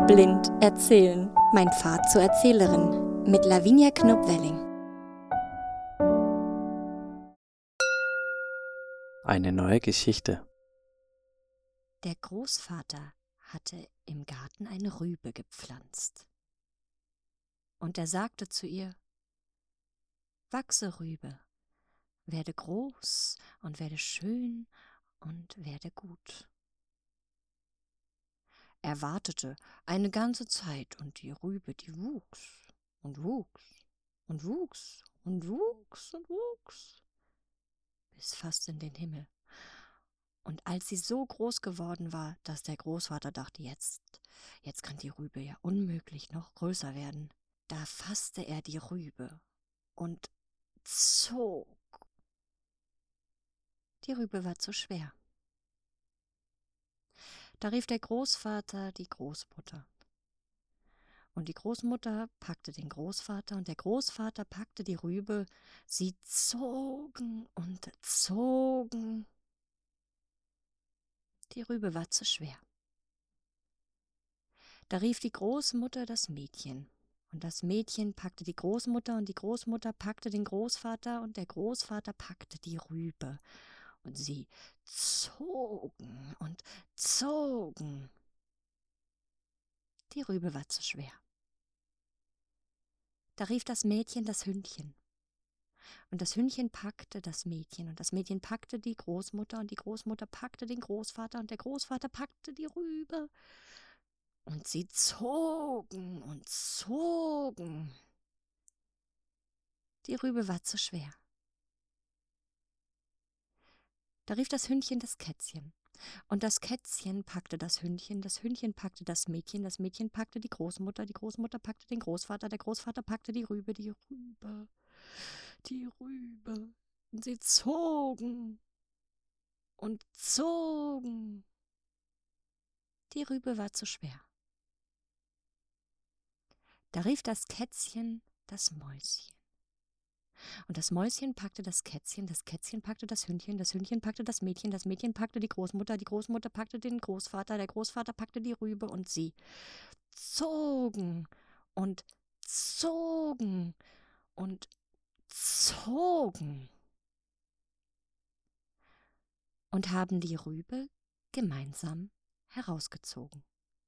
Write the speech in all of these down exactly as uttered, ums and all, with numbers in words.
Blind erzählen. Mein Pfad zur Erzählerin mit Lavinia Knupp-Welling. Eine neue Geschichte. Der Großvater hatte im Garten eine Rübe gepflanzt. Und er sagte zu ihr: Wachse, Rübe, werde groß und werde schön und werde gut. Er wartete eine ganze Zeit, und die Rübe, die wuchs und wuchs und wuchs und wuchs und wuchs, bis fast in den Himmel. Und als sie so groß geworden war, dass der Großvater dachte, jetzt, jetzt kann die Rübe ja unmöglich noch größer werden, da fasste er die Rübe und zog. Die Rübe war zu schwer. Da rief der Großvater die Großmutter. Und die Großmutter packte den Großvater und der Großvater packte die Rübe. Sie zogen und zogen. Die Rübe war zu schwer. Da rief die Großmutter das Mädchen. Und das Mädchen packte die Großmutter und die Großmutter packte den Großvater und der Großvater packte die Rübe. Und sie zogen und zogen. Die Rübe war zu schwer. Da rief das Mädchen das Hündchen. Und das Hündchen packte das Mädchen und das Mädchen packte die Großmutter und die Großmutter packte den Großvater und der Großvater packte die Rübe. Und sie zogen und zogen. Die Rübe war zu schwer. Da rief das Hündchen das Kätzchen. Und das Kätzchen packte das Hündchen, das Hündchen packte das Mädchen, das Mädchen packte die Großmutter, die Großmutter packte den Großvater, der Großvater packte die Rübe, die Rübe, die Rübe. Und sie zogen und zogen. Die Rübe war zu schwer. Da rief das Kätzchen das Mäuschen. Und das Mäuschen packte das Kätzchen, das Kätzchen packte das Hündchen, das Hündchen packte das Mädchen, das Mädchen packte die Großmutter, die Großmutter packte den Großvater, der Großvater packte die Rübe und sie zogen und zogen und zogen und haben die Rübe gemeinsam herausgezogen.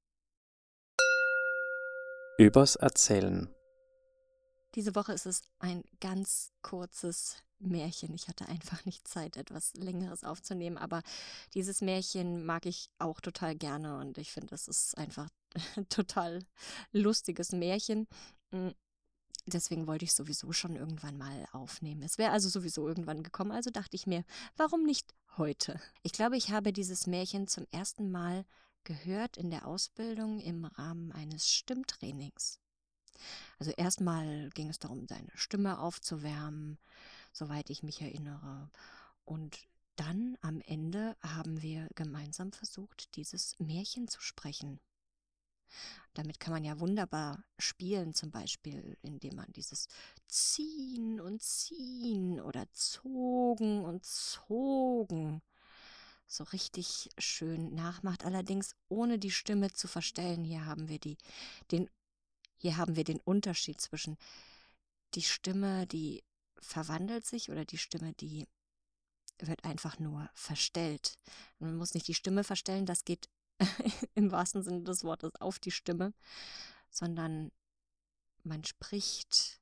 Übers Erzählen. Diese Woche ist es ein ganz kurzes Märchen. Ich hatte einfach nicht Zeit, etwas Längeres aufzunehmen, aber dieses Märchen mag ich auch total gerne und ich finde, das ist einfach ein total lustiges Märchen. Mm, Deswegen wollte ich sowieso schon irgendwann mal aufnehmen. Es wäre also sowieso irgendwann gekommen, also dachte ich mir, warum nicht heute? Ich glaube, ich habe dieses Märchen zum ersten Mal gehört in der Ausbildung im Rahmen eines Stimmtrainings. Also erstmal ging es darum, seine Stimme aufzuwärmen, soweit ich mich erinnere. Und dann am Ende haben wir gemeinsam versucht, dieses Märchen zu sprechen. Damit kann man ja wunderbar spielen, zum Beispiel, indem man dieses Ziehen und Ziehen oder Zogen und Zogen so richtig schön nachmacht, allerdings ohne die Stimme zu verstellen. Hier haben wir die, den, hier haben wir den Unterschied zwischen die Stimme, die verwandelt sich oder die Stimme, die wird einfach nur verstellt. Man muss nicht die Stimme verstellen, das geht im wahrsten Sinne des Wortes auf die Stimme, sondern man spricht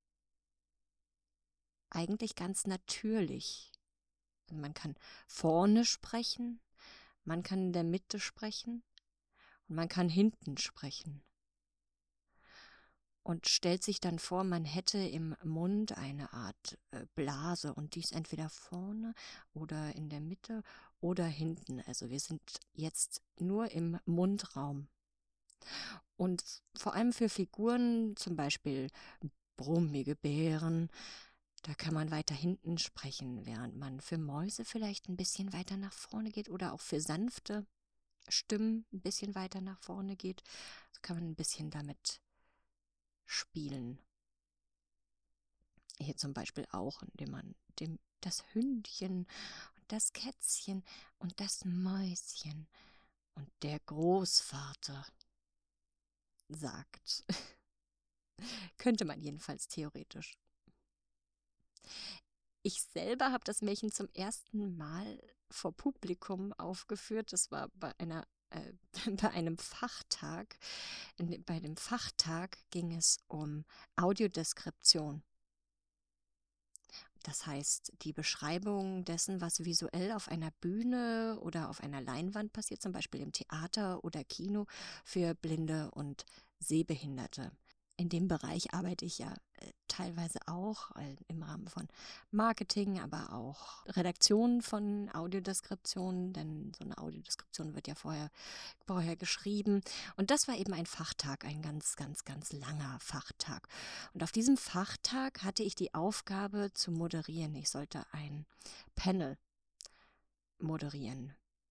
eigentlich ganz natürlich. Man kann vorne sprechen, man kann in der Mitte sprechen und man kann hinten sprechen. Und stellt sich dann vor, man hätte im Mund eine Art äh, Blase und dies entweder vorne oder in der Mitte oder hinten. Also wir sind jetzt nur im Mundraum. Und vor allem für Figuren, zum Beispiel brummige Bären, da kann man weiter hinten sprechen, während man für Mäuse vielleicht ein bisschen weiter nach vorne geht oder auch für sanfte Stimmen ein bisschen weiter nach vorne geht. So kann man ein bisschen damit spielen. Hier zum Beispiel auch, indem man dem, das Hündchen und das Kätzchen und das Mäuschen und der Großvater sagt. Könnte man jedenfalls theoretisch. Ich selber habe das Märchen zum ersten Mal vor Publikum aufgeführt. Das war bei einer äh, bei einem Fachtag. In, dem- bei dem Fachtag ging es um Audiodeskription. Das heißt, die Beschreibung dessen, was visuell auf einer Bühne oder auf einer Leinwand passiert, zum Beispiel im Theater oder Kino, für Blinde und Sehbehinderte. In dem Bereich arbeite ich ja äh, teilweise auch äh, im Rahmen von Marketing, aber auch Redaktion von Audiodeskriptionen, denn so eine Audiodeskription wird ja vorher, vorher geschrieben. Und das war eben ein Fachtag, ein ganz, ganz, ganz langer Fachtag. Und auf diesem Fachtag hatte ich die Aufgabe zu moderieren. Ich sollte ein Panel moderieren.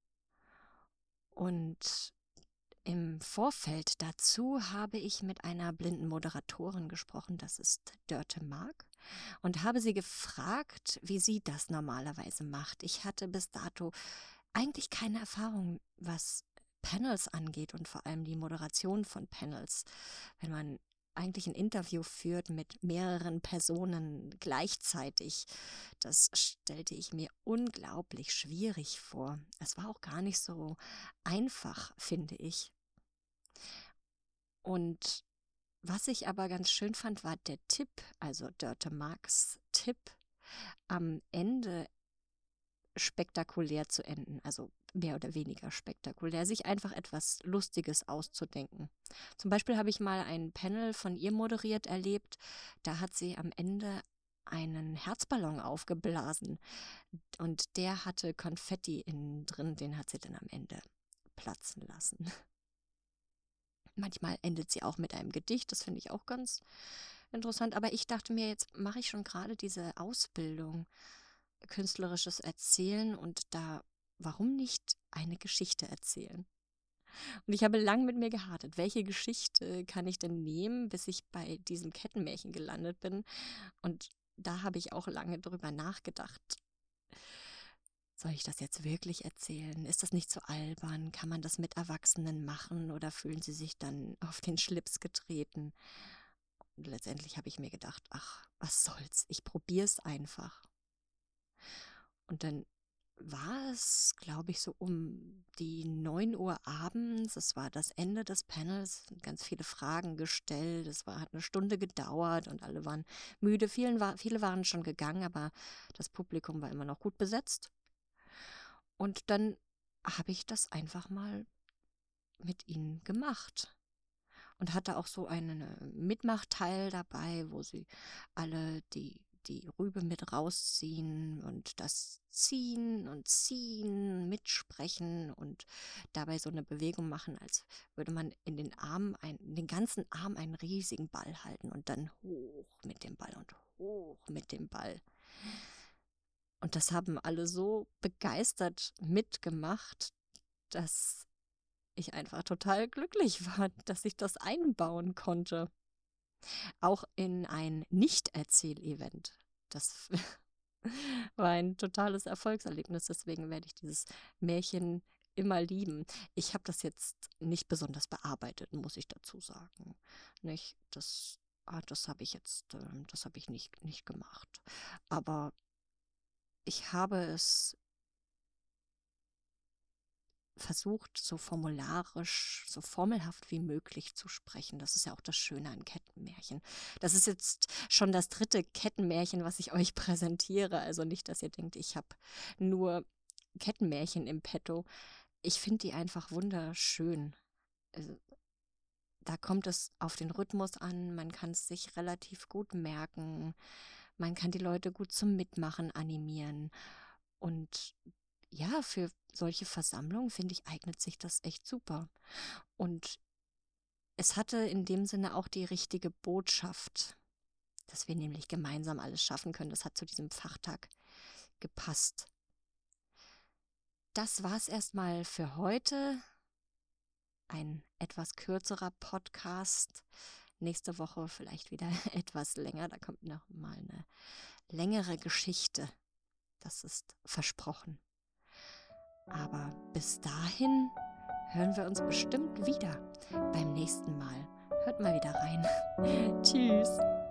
Und im Vorfeld dazu habe ich mit einer blinden Moderatorin gesprochen, das ist Dörte Mark, und habe sie gefragt, wie sie das normalerweise macht. Ich hatte bis dato eigentlich keine Erfahrung, was Panels angeht und vor allem die Moderation von Panels. Wenn man eigentlich ein Interview führt mit mehreren Personen gleichzeitig, das stellte ich mir unglaublich schwierig vor. Es war auch gar nicht so einfach, finde ich. Und was ich aber ganz schön fand, war der Tipp, also Dörte Marks Tipp, am Ende spektakulär zu enden, also mehr oder weniger spektakulär, sich einfach etwas Lustiges auszudenken. Zum Beispiel habe ich mal ein Panel von ihr moderiert erlebt, da hat sie am Ende einen Herzballon aufgeblasen und der hatte Konfetti innen drin, den hat sie dann am Ende platzen lassen. Manchmal endet sie auch mit einem Gedicht, das finde ich auch ganz interessant. Aber ich dachte mir, jetzt mache ich schon gerade diese Ausbildung, künstlerisches Erzählen und da, warum nicht eine Geschichte erzählen? Und ich habe lang mit mir gehadert, welche Geschichte kann ich denn nehmen, bis ich bei diesem Kettenmärchen gelandet bin. Und da habe ich auch lange drüber nachgedacht. Soll ich das jetzt wirklich erzählen? Ist das nicht zu albern? Kann man das mit Erwachsenen machen oder fühlen sie sich dann auf den Schlips getreten? Und letztendlich habe ich mir gedacht, ach, was soll's? Ich probiere es einfach. Und dann war es, glaube ich, so um die neun Uhr abends. Es war das Ende des Panels, ganz viele Fragen gestellt. Es war, hat eine Stunde gedauert und alle waren müde. Vielen war, viele waren schon gegangen, aber das Publikum war immer noch gut besetzt. Und dann habe ich das einfach mal mit ihnen gemacht und hatte auch so einen Mitmachteil dabei, wo sie alle die, die Rübe mit rausziehen und das Ziehen und Ziehen, mitsprechen und dabei so eine Bewegung machen, als würde man in den Arm, ein, in den ganzen Arm einen riesigen Ball halten und dann hoch mit dem Ball und hoch mit dem Ball. Und das haben alle so begeistert mitgemacht, dass ich einfach total glücklich war, dass ich das einbauen konnte. Auch in ein Nicht-Erzähl-Event. Das war ein totales Erfolgserlebnis, deswegen werde ich dieses Märchen immer lieben. Ich habe das jetzt nicht besonders bearbeitet, muss ich dazu sagen. Nicht, das, ah, das habe ich jetzt, äh, das habe ich nicht, nicht gemacht. Aber ich habe es versucht, so formularisch, so formelhaft wie möglich zu sprechen. Das ist ja auch das Schöne an Kettenmärchen. Das ist jetzt schon das dritte Kettenmärchen, was ich euch präsentiere. Also nicht, dass ihr denkt, ich habe nur Kettenmärchen im Petto. Ich finde die einfach wunderschön. Also, da kommt es auf den Rhythmus an, man kann es sich relativ gut merken, man kann die Leute gut zum Mitmachen animieren. Und ja, für solche Versammlungen, finde ich, eignet sich das echt super. Und es hatte in dem Sinne auch die richtige Botschaft, dass wir nämlich gemeinsam alles schaffen können. Das hat zu diesem Fachtag gepasst. Das war's erstmal für heute. Ein etwas kürzerer Podcast. Nächste Woche vielleicht wieder etwas länger. Da kommt noch mal eine längere Geschichte. Das ist versprochen. Aber bis dahin hören wir uns bestimmt wieder beim nächsten Mal hört mal wieder rein. Tschüss.